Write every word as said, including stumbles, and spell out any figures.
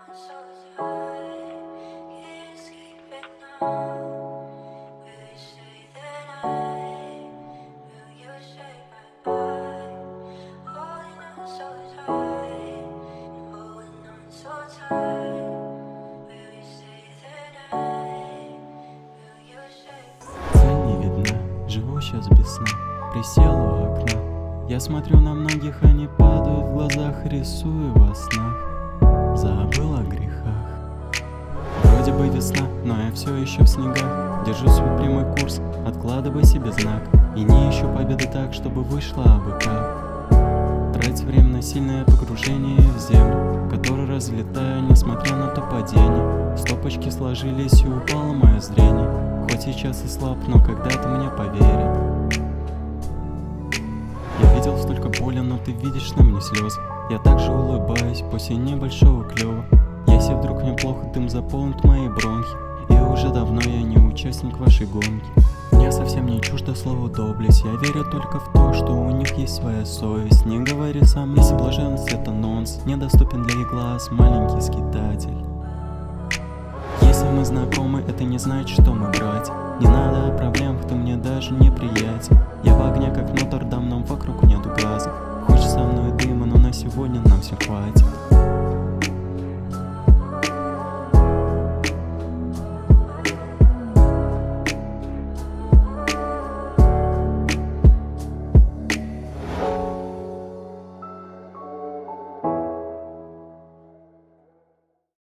Цель не видна, живу сейчас без сна. Присел у окна, я смотрю на многих, они падают в глазах, рисую во снах. Забыл о грехах. Вроде бы весна, но я все еще в снегах. Держу свой прямой курс, откладывай себе знак. И не ищу победы так, чтобы вышла абы как. Трать время на сильное погружение в землю, которую разлетаю, несмотря на то падение. Стопочки сложились и упало мое зрение. Хоть сейчас и слаб, но когда-то мне поверят. Я видел столько боли, но ты видишь на мне слезы. Я также улыбаюсь после небольшого клёва. Если вдруг мне плохо, дым заполнит мои бронхи. И уже давно я не участник вашей гонки. Мне совсем не чуждо слово доблесть. Я верю только в то, что у них есть своя совесть. Не говори сам, если блаженность это нонс, недоступен для их глаз маленький скитатель. Если мы знакомы, это не значит, что мы братья. Не надо о проблемах, ты мне даже не приятель. Я в огне, как Нотр-Дам.